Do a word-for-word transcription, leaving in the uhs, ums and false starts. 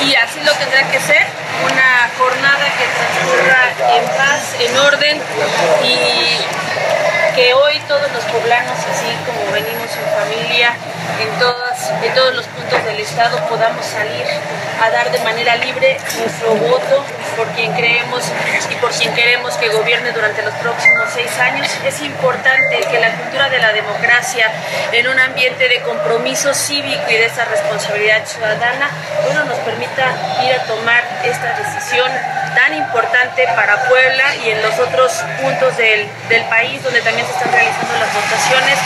y así lo tendrá que ser, una jornada que transcurra en paz, en orden, y que hoy todos los poblanos, así como venimos en familia, en, todas, en todos los puntos del estado, podamos salir a dar de manera libre nuestro voto por quien creemos y por quien queremos que gobierne durante los próximos seis años. Es importante que la cultura de la democracia, en un ambiente de compromiso cívico y de esa responsabilidad ciudadana, bueno, nos permita ir a tomar esta decisión tan importante para Puebla y en los otros puntos del, del país donde también se están realizando las votaciones.